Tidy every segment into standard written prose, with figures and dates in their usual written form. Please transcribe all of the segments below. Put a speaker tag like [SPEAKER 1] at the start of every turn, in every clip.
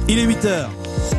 [SPEAKER 1] Il est 8h.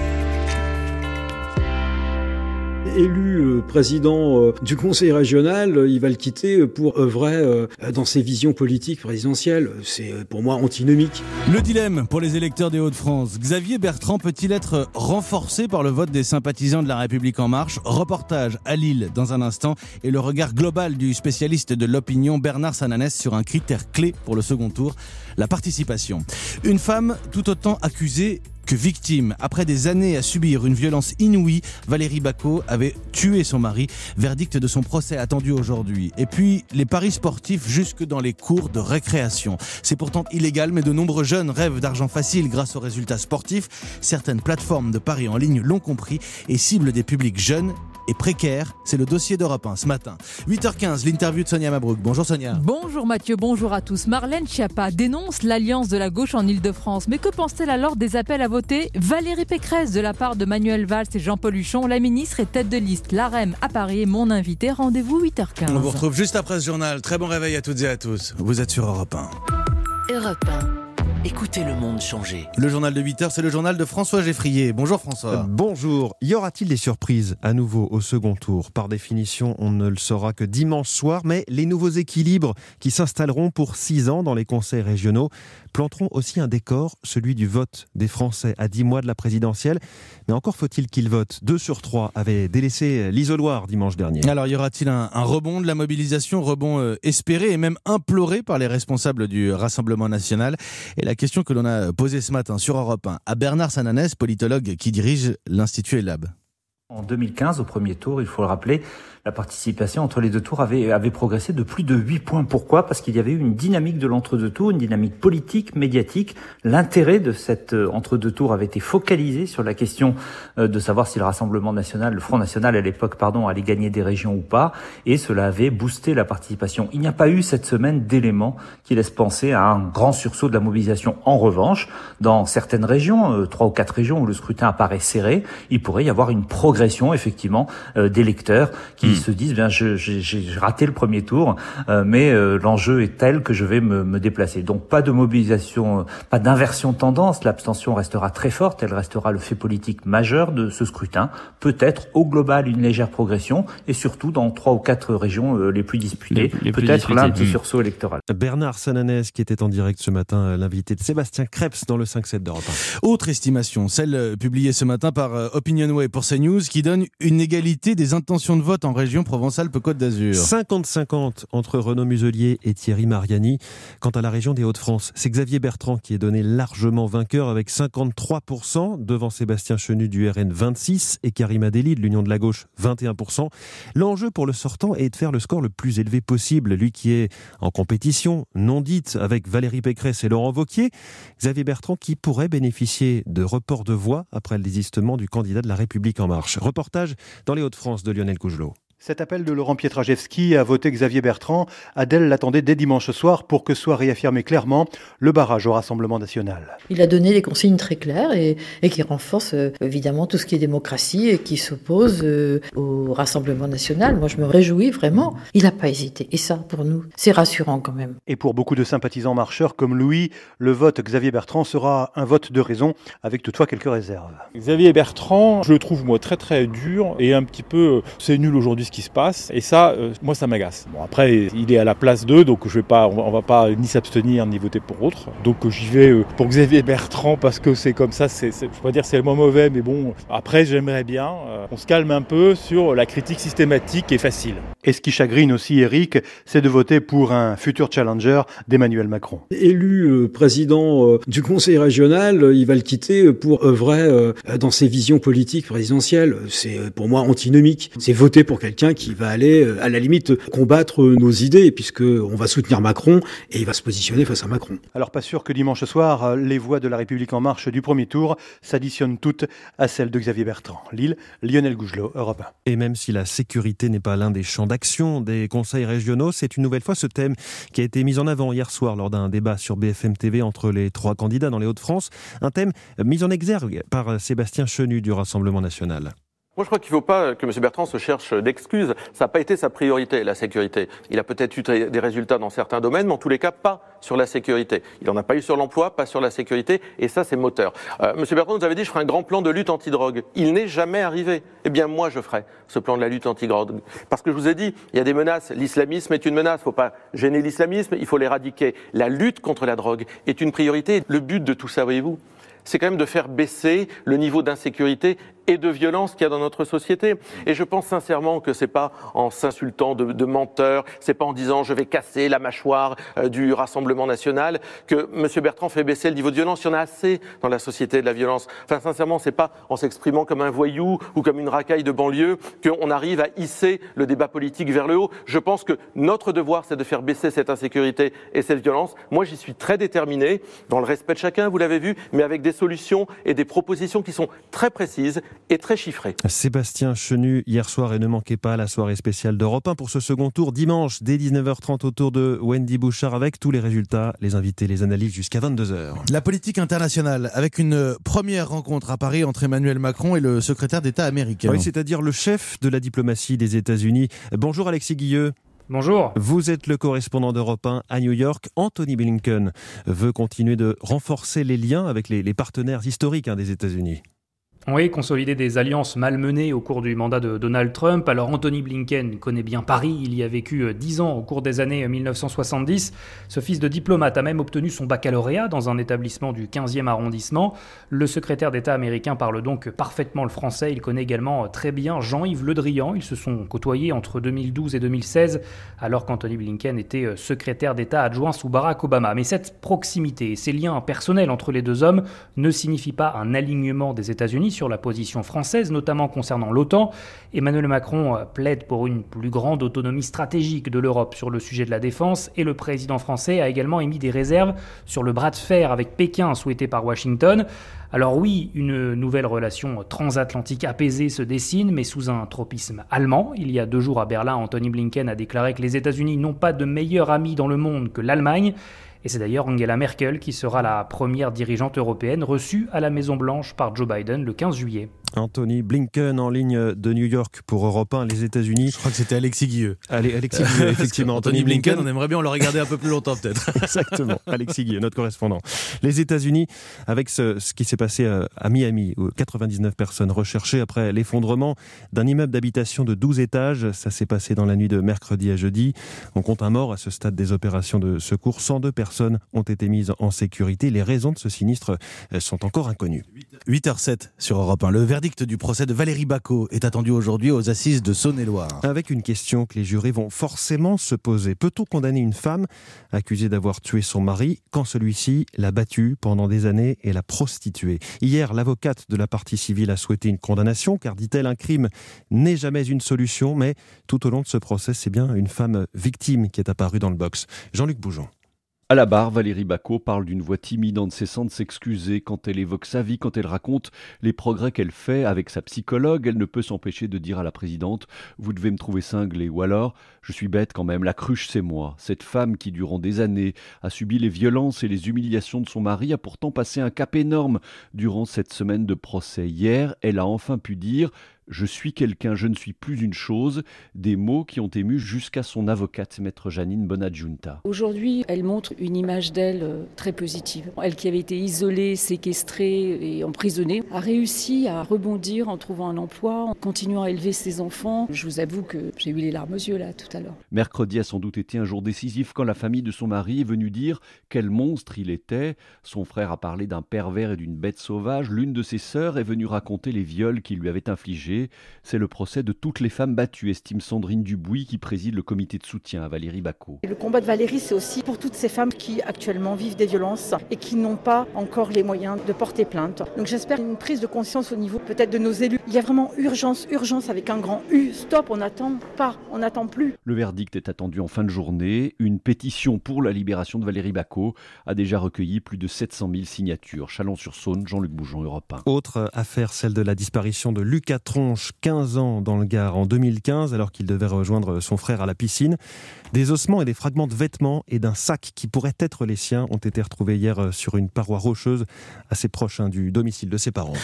[SPEAKER 2] Élu président du conseil régional, il va le quitter pour œuvrer dans ses visions politiques présidentielles. C'est pour moi antinomique.
[SPEAKER 1] Le dilemme pour les électeurs des Hauts-de-France. Xavier Bertrand peut-il être renforcé par le vote des sympathisants de La République En Marche ? Reportage à Lille dans un instant et le regard global du spécialiste de l'opinion Bernard Sananès sur un critère clé pour le second tour, la participation. Une femme tout autant accusée que victime. Après des années à subir une violence inouïe, Valérie Bacot avait tué son mari. Verdict de son procès attendu aujourd'hui. Et puis, les paris sportifs jusque dans les cours de récréation. C'est pourtant illégal, mais de nombreux jeunes rêvent d'argent facile grâce aux résultats sportifs. Certaines plateformes de paris en ligne l'ont compris et ciblent des publics jeunes et précaires. C'est le dossier d'Europe 1 ce matin. 8h15, l'interview de Sonia Mabrouk. Bonjour Sonia.
[SPEAKER 3] Bonjour Mathieu, bonjour à tous. Marlène Schiappa dénonce l'alliance de la gauche en Ile-de-France. Mais que pense-t-elle alors des appels à voter Valérie Pécresse de la part de Manuel Valls et Jean-Paul Huchon? La ministre est tête de liste LaREM à Paris. Mon invité, rendez-vous 8h15.
[SPEAKER 1] On vous retrouve juste après ce journal. Très bon réveil à toutes et à tous. Vous êtes sur Europe 1.
[SPEAKER 4] Europe 1. Écoutez le monde changer.
[SPEAKER 1] Le journal de 8h, c'est le journal de François Geffrier. Bonjour François.
[SPEAKER 5] Bonjour. Y aura-t-il des surprises à nouveau au second tour ? Par définition, on ne le saura que dimanche soir, mais les nouveaux équilibres qui s'installeront pour 6 ans dans les conseils régionaux planteront aussi un décor, celui du vote des Français à 10 mois de la présidentielle. Mais encore faut-il qu'ils votent. 2 sur 3 avaient délaissé l'isoloir dimanche dernier.
[SPEAKER 1] Alors y aura-t-il un rebond de la mobilisation, rebond espéré et même imploré par les responsables du Rassemblement national ? Et la question que l'on a posée ce matin sur Europe 1 à Bernard Sananès, politologue qui dirige l'Institut ELAB.
[SPEAKER 6] En 2015, au premier tour, il faut le rappeler, la participation entre les deux tours avait progressé de plus de 8 points. Pourquoi ? Parce qu'il y avait eu une dynamique de l'entre-deux tours, une dynamique politique, médiatique. L'intérêt de cet entre-deux tours avait été focalisé sur la question de savoir si le Rassemblement national, le Front national à l'époque, allait gagner des régions ou pas. Et cela avait boosté la participation. Il n'y a pas eu cette semaine d'éléments qui laissent penser à un grand sursaut de la mobilisation. En revanche, dans certaines régions, 3 ou 4 régions où le scrutin apparaît serré, il pourrait y avoir une progression, effectivement, d'électeurs qui se disent, j'ai raté le premier tour, mais l'enjeu est tel que je vais me déplacer. Donc pas de mobilisation, pas d'inversion de tendance. L'abstention restera très forte. Elle restera le fait politique majeur de ce scrutin. Peut-être au global une légère progression et surtout dans 3 ou 4 régions les plus disputées. Peut-être là un petit sursaut électoral.
[SPEAKER 5] Bernard Sananès qui était en direct ce matin, l'invité de Sébastien Krebs dans le 5-7 d'Europe 1.
[SPEAKER 1] Autre estimation, celle publiée ce matin par Opinionway pour CNews, qui donne une égalité des intentions de vote en région Provence-Alpes-Côte d'Azur.
[SPEAKER 5] 50-50 entre Renaud Muselier et Thierry Mariani. Quant à la région des Hauts-de-France, c'est Xavier Bertrand qui est donné largement vainqueur avec 53% devant Sébastien Chenu du RN 26% et Karim Adeli de l'Union de la Gauche 21%. L'enjeu pour le sortant est de faire le score le plus élevé possible, lui qui est en compétition non dite avec Valérie Pécresse et Laurent Wauquiez. Xavier Bertrand qui pourrait bénéficier de report de voix après le désistement du candidat de La République En Marche. Reportage dans les Hauts-de-France de Lionel Cougelot.
[SPEAKER 7] Cet appel de Laurent Pietraszewski à voter Xavier Bertrand, Adèle l'attendait dès dimanche soir pour que soit réaffirmé clairement le barrage au Rassemblement national.
[SPEAKER 8] Il a donné des consignes très claires et qui renforcent évidemment tout ce qui est démocratie et qui s'oppose au Rassemblement national. Moi je me réjouis vraiment. Il n'a pas hésité et ça pour nous c'est rassurant quand même.
[SPEAKER 7] Et pour beaucoup de sympathisants marcheurs comme Louis, le vote Xavier Bertrand sera un vote de raison avec toutefois quelques réserves.
[SPEAKER 9] Xavier Bertrand, je le trouve moi très très dur et un petit peu c'est nul aujourd'hui ce qui se passe et ça moi ça m'agace. Bon après il est à la place d'eux donc on va pas ni s'abstenir ni voter pour autre. Donc j'y vais pour Xavier Bertrand parce que c'est comme ça, je peux pas dire c'est le mot mauvais mais bon après j'aimerais bien on se calme un peu sur la critique systématique et facile.
[SPEAKER 7] Et ce qui chagrine aussi Eric, c'est de voter pour un futur challenger d'Emmanuel Macron.
[SPEAKER 2] Élu président du conseil régional, il va le quitter pour œuvrer dans ses visions politiques présidentielles. C'est pour moi antinomique. C'est voter pour quelqu'un qui va aller, à la limite, combattre nos idées, puisqu'on va soutenir Macron et il va se positionner face à Macron.
[SPEAKER 7] Alors pas sûr que dimanche soir, les voix de La République En Marche du premier tour s'additionnent toutes à celles de Xavier Bertrand. Lille, Lionel Cougelot, Europe 1.
[SPEAKER 5] Et même si la sécurité n'est pas l'un des champs d'action des conseils régionaux, c'est une nouvelle fois ce thème qui a été mis en avant hier soir lors d'un débat sur BFM TV entre les 3 candidats dans les Hauts-de-France. Un thème mis en exergue par Sébastien Chenu du Rassemblement national.
[SPEAKER 10] Moi, je crois qu'il ne faut pas que M. Bertrand se cherche d'excuses. Ça n'a pas été sa priorité, la sécurité. Il a peut-être eu des résultats dans certains domaines, mais en tous les cas, pas sur la sécurité. Il n'en a pas eu sur l'emploi, pas sur la sécurité, et ça, c'est moteur. M. Bertrand nous avait dit, je ferai un grand plan de lutte anti-drogue. Il n'est jamais arrivé. Eh bien, moi, je ferai ce plan de la lutte anti-drogue. Parce que je vous ai dit, il y a des menaces. L'islamisme est une menace. Il ne faut pas gêner l'islamisme, il faut l'éradiquer. La lutte contre la drogue est une priorité. Le but de tout ça, voyez-vous, c'est quand même de faire baisser le niveau d'insécurité et de violence qu'il y a dans notre société. Et je pense sincèrement que c'est pas en s'insultant de menteurs, c'est pas en disant je vais casser la mâchoire du Rassemblement national que M. Bertrand fait baisser le niveau de violence. Il y en a assez dans la société de la violence. Enfin, sincèrement, c'est pas en s'exprimant comme un voyou ou comme une racaille de banlieue qu'on arrive à hisser le débat politique vers le haut. Je pense que notre devoir, c'est de faire baisser cette insécurité et cette violence. Moi, j'y suis très déterminé, dans le respect de chacun, vous l'avez vu, mais avec des solutions et des propositions qui sont très précises et très chiffré.
[SPEAKER 5] Sébastien Chenu, hier soir, et ne manquez pas la soirée spéciale d'Europe 1 pour ce second tour, dimanche, dès 19h30 autour de Wendy Bouchard, avec tous les résultats, les invités, les analyses jusqu'à 22h.
[SPEAKER 1] La politique internationale, avec une première rencontre à Paris entre Emmanuel Macron et le secrétaire d'État américain.
[SPEAKER 5] Oui, c'est-à-dire le chef de la diplomatie des États-Unis. Bonjour Alexis Guilleux.
[SPEAKER 11] Bonjour.
[SPEAKER 5] Vous êtes le correspondant d'Europe 1 à New York. Anthony Blinken veut continuer de renforcer les liens avec les partenaires historiques des États-Unis.
[SPEAKER 11] Oui, consolider des alliances malmenées au cours du mandat de Donald Trump. Alors Anthony Blinken connaît bien Paris, il y a vécu 10 ans au cours des années 1970. Ce fils de diplomate a même obtenu son baccalauréat dans un établissement du 15e arrondissement. Le secrétaire d'État américain parle donc parfaitement le français. Il connaît également très bien Jean-Yves Le Drian. Ils se sont côtoyés entre 2012 et 2016, alors qu'Anthony Blinken était secrétaire d'État adjoint sous Barack Obama. Mais cette proximité et ces liens personnels entre les deux hommes ne signifient pas un alignement des États-Unis sur la position française, notamment concernant l'OTAN. Emmanuel Macron plaide pour une plus grande autonomie stratégique de l'Europe sur le sujet de la défense et le président français a également émis des réserves sur le bras de fer avec Pékin souhaité par Washington. Alors oui, une nouvelle relation transatlantique apaisée se dessine, mais sous un tropisme allemand. Il y a 2 jours à Berlin, Anthony Blinken a déclaré que les États-Unis n'ont pas de meilleur ami dans le monde que l'Allemagne. Et c'est d'ailleurs Angela Merkel qui sera la première dirigeante européenne reçue à la Maison-Blanche par Joe Biden le 15 juillet.
[SPEAKER 5] Anthony Blinken en ligne de New York pour Europe 1, les États-Unis.
[SPEAKER 1] Je crois que c'était Alexis Guilleux.
[SPEAKER 5] Alexis Guilleux, effectivement.
[SPEAKER 1] Anthony Blinken, on aimerait bien le regarder un peu plus longtemps peut-être.
[SPEAKER 5] Exactement, Alexis Guilleux, notre correspondant. Les États-Unis, avec ce qui s'est passé à Miami, où 99 personnes recherchées après l'effondrement d'un immeuble d'habitation de 12 étages. Ça s'est passé dans la nuit de mercredi à jeudi. On compte un mort à ce stade des opérations de secours. 102 personnes ont été mises en sécurité. Les raisons de ce sinistre sont encore inconnues.
[SPEAKER 1] 8h07 sur Europe 1. Le verdict du procès de Valérie Bacot est attendu aujourd'hui aux assises de Saône-et-Loire.
[SPEAKER 5] Avec une question que les jurés vont forcément se poser. Peut-on condamner une femme accusée d'avoir tué son mari quand celui-ci l'a battue pendant des années et l'a prostituée ? Hier, l'avocate de la partie civile a souhaité une condamnation car, dit-elle, un crime n'est jamais une solution. Mais tout au long de ce procès, c'est bien une femme victime qui est apparue dans le box. Jean-Luc Bougeon.
[SPEAKER 12] À la barre, Valérie Bacot parle d'une voix timide en ne cessant de s'excuser. Quand elle évoque sa vie, quand elle raconte les progrès qu'elle fait avec sa psychologue, elle ne peut s'empêcher de dire à la présidente « Vous devez me trouver cinglé » ou alors « Je suis bête quand même, la cruche c'est moi ». Cette femme qui, durant des années, a subi les violences et les humiliations de son mari a pourtant passé un cap énorme durant cette semaine de procès. Hier, elle a enfin pu dire « Je suis quelqu'un, je ne suis plus une chose », des mots qui ont ému jusqu'à son avocate, maître Janine Bonadjunta.
[SPEAKER 13] Aujourd'hui, elle montre une image d'elle très positive. Elle qui avait été isolée, séquestrée et emprisonnée, a réussi à rebondir en trouvant un emploi, en continuant à élever ses enfants. Je vous avoue que j'ai eu les larmes aux yeux là tout à l'heure.
[SPEAKER 12] Mercredi a sans doute été un jour décisif quand la famille de son mari est venue dire quel monstre il était. Son frère a parlé d'un pervers et d'une bête sauvage. L'une de ses sœurs est venue raconter les viols qu'il lui avait infligés. C'est le procès de toutes les femmes battues, estime Sandrine Dubuis, qui préside le comité de soutien à Valérie Bacot.
[SPEAKER 14] Le combat de Valérie, c'est aussi pour toutes ces femmes qui actuellement vivent des violences et qui n'ont pas encore les moyens de porter plainte. Donc j'espère une prise de conscience au niveau peut-être de nos élus. Il y a vraiment urgence avec un grand U. Stop, on n'attend pas, on n'attend plus.
[SPEAKER 12] Le verdict est attendu en fin de journée. Une pétition pour la libération de Valérie Bacot a déjà recueilli plus de 700 000 signatures. Chalon-sur-Saône, Jean-Luc Bougeon, Europe 1.
[SPEAKER 5] Autre affaire, celle de la disparition de Lucas Tronche, 15 ans dans le Gard en 2015, alors qu'il devait rejoindre son frère à la piscine. Des ossements et des fragments de vêtements et d'un sac qui pourrait être les siens ont été retrouvés hier sur une paroi rocheuse assez proche du domicile de ses parents.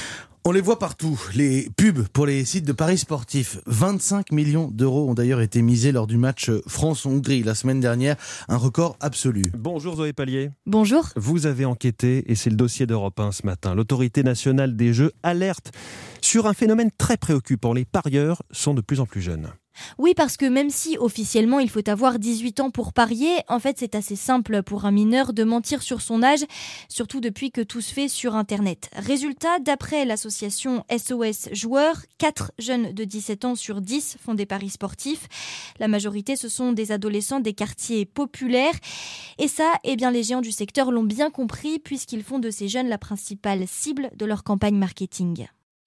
[SPEAKER 1] On les voit partout, les pubs pour les sites de paris sportifs. 25 millions d'euros ont d'ailleurs été misés lors du match France-Hongrie la semaine dernière, un record absolu.
[SPEAKER 5] Bonjour Zoé Pallier.
[SPEAKER 15] Bonjour.
[SPEAKER 5] Vous avez enquêté et c'est le dossier d'Europe 1 ce matin. L'autorité nationale des jeux alerte sur un phénomène très préoccupant. Les parieurs sont de plus en plus jeunes.
[SPEAKER 15] Oui, parce que même si officiellement il faut avoir 18 ans pour parier, en fait c'est assez simple pour un mineur de mentir sur son âge, surtout depuis que tout se fait sur Internet. Résultat, d'après l'association SOS Joueurs, 4 jeunes de 17 ans sur 10 font des paris sportifs. La majorité, ce sont des adolescents des quartiers populaires. Et ça, les géants du secteur l'ont bien compris puisqu'ils font de ces jeunes la principale cible de leur campagne marketing.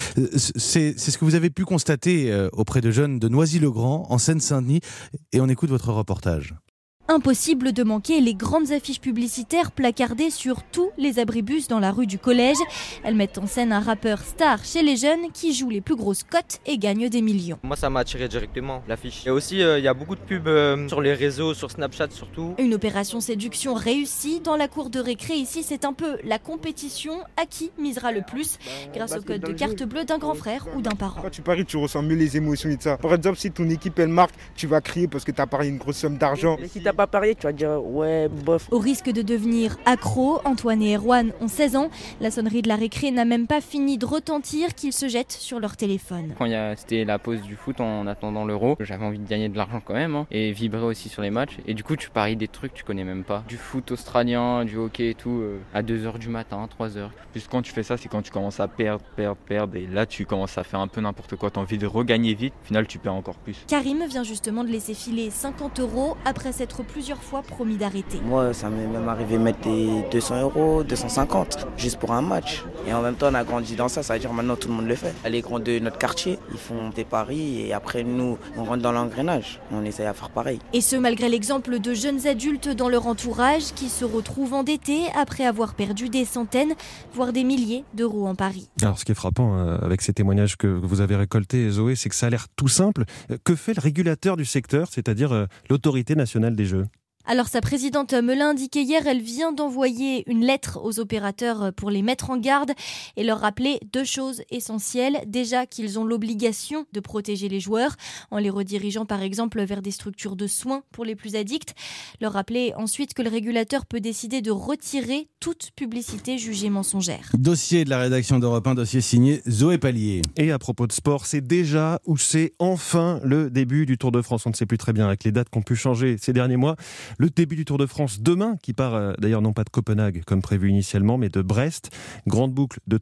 [SPEAKER 1] C'est ce que vous avez pu constater auprès de jeunes de Noisy-le-Grand, en Seine-Saint-Denis, et on écoute votre reportage.
[SPEAKER 15] Impossible de manquer les grandes affiches publicitaires placardées sur tous les abribus dans la rue du collège. Elles mettent en scène un rappeur star chez les jeunes qui joue les plus grosses cotes et gagne des millions.
[SPEAKER 16] Moi, ça m'a attiré directement, l'affiche. Et aussi, il y a beaucoup de pubs sur les réseaux, sur Snapchat surtout.
[SPEAKER 15] Une opération séduction réussie dans la cour de récré. Ici, c'est un peu la compétition à qui misera le plus grâce au code de carte bleue d'un grand frère ou d'un parent.
[SPEAKER 17] Quand tu paries, tu ressens mieux les émotions et tout ça. Par exemple, si ton équipe elle marque, tu vas crier parce que tu as parié une grosse somme d'argent.
[SPEAKER 18] Pas parier, tu vas dire ouais, bof.
[SPEAKER 15] Au risque de devenir accro, Antoine et Erwan ont 16 ans. La sonnerie de la récré n'a même pas fini de retentir qu'ils se jettent sur leur téléphone.
[SPEAKER 19] Quand c'était la pause du foot en attendant l'Euro, j'avais envie de gagner de l'argent quand même et vibrer aussi sur les matchs. Et du coup, tu paries des trucs que tu connais même pas. Du foot australien, du hockey et tout, à 2h du matin, 3h.
[SPEAKER 20] Puis quand tu fais ça, c'est quand tu commences à perdre. Et là, tu commences à faire un peu n'importe quoi. Tu as envie de regagner vite. Au final, tu perds encore plus.
[SPEAKER 15] Karim vient justement de laisser filer 50 € après s'être plusieurs fois promis d'arrêter.
[SPEAKER 18] Moi, ça m'est même arrivé de mettre des 200 €, 250, juste pour un match. Et en même temps, on a grandi dans ça, veut dire maintenant tout le monde le fait. Les grands de notre quartier, ils font des paris et après nous, on rentre dans l'engrenage. On essaie à faire pareil.
[SPEAKER 15] Et ce, malgré l'exemple de jeunes adultes dans leur entourage qui se retrouvent endettés après avoir perdu des centaines, voire des milliers d'euros en paris.
[SPEAKER 5] Alors, ce qui est frappant avec ces témoignages que vous avez récoltés, Zoé, c'est que ça a l'air tout simple. Que fait le régulateur du secteur, c'est-à-dire l'autorité nationale des jeux ?
[SPEAKER 15] Alors sa présidente me l'a indiqué hier, elle vient d'envoyer une lettre aux opérateurs pour les mettre en garde et leur rappeler 2 choses essentielles. Déjà qu'ils ont l'obligation de protéger les joueurs en les redirigeant par exemple vers des structures de soins pour les plus addicts. Leur rappeler ensuite que le régulateur peut décider de retirer toute publicité jugée mensongère.
[SPEAKER 1] Dossier de la rédaction d'Europe 1, dossier signé Zoé Pallier.
[SPEAKER 5] Et à propos de sport, c'est déjà ou c'est enfin le début du Tour de France. On ne sait plus très bien avec les dates qui ont pu changer ces derniers mois. Le début du Tour de France demain, qui part d'ailleurs non pas de Copenhague comme prévu initialement, mais de Brest. Grande boucle de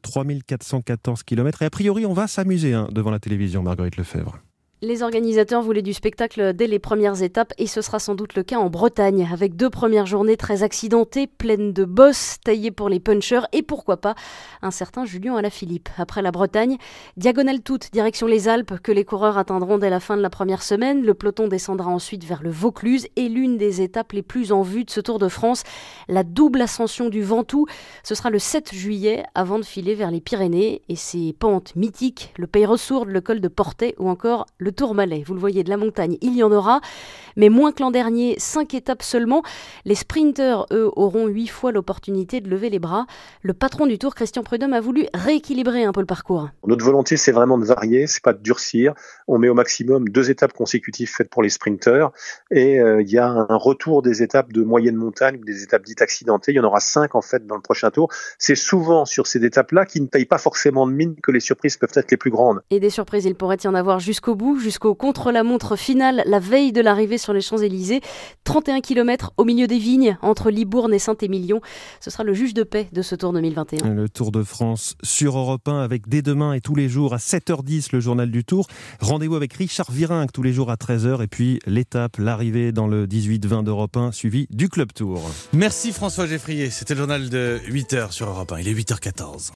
[SPEAKER 5] 3414 km. Et a priori, on va s'amuser devant la télévision, Marguerite Lefebvre.
[SPEAKER 21] Les organisateurs voulaient du spectacle dès les premières étapes et ce sera sans doute le cas en Bretagne, avec 2 premières journées très accidentées, pleines de bosses, taillées pour les punchers et pourquoi pas un certain Julien Alaphilippe. Après la Bretagne, diagonale toute, direction les Alpes, que les coureurs atteindront dès la fin de la première semaine. Le peloton descendra ensuite vers le Vaucluse et l'une des étapes les plus en vue de ce Tour de France, la double ascension du Ventoux. Ce sera le 7 juillet avant de filer vers les Pyrénées et ses pentes mythiques, le Peyrossourde, le col de Portet ou encore le Tourmalet. Vous le voyez, de la montagne, il y en aura, mais moins que l'an dernier, 5 étapes seulement. Les sprinteurs, eux, auront 8 fois l'opportunité de lever les bras. Le patron du Tour, Christian Prudhomme, a voulu rééquilibrer un peu le parcours.
[SPEAKER 22] Notre volonté, c'est vraiment de varier, c'est pas de durcir. On met au maximum 2 étapes consécutives faites pour les sprinteurs et il y a un retour des étapes de moyenne montagne, des étapes dites accidentées. Il y en aura 5 en fait dans le prochain Tour. C'est souvent sur ces étapes-là qui ne payent pas forcément de mine que les surprises peuvent être les plus grandes.
[SPEAKER 21] Et des surprises, il pourrait y en avoir jusqu'au bout, jusqu'au contre-la-montre final, la veille de l'arrivée sur les Champs-Élysées. 31 km au milieu des vignes, entre Libourne et Saint-Émilion. Ce sera le juge de paix de ce Tour 2021.
[SPEAKER 5] Le Tour de France sur Europe 1 avec dès demain et tous les jours à 7h10 le journal du Tour. Rendez-vous avec Richard Virenque tous les jours à 13h et puis l'étape, l'arrivée dans le 18-20 d'Europe 1 suivi du Club Tour.
[SPEAKER 1] Merci François Geffrier, c'était le journal de 8h sur Europe 1, il est 8h14.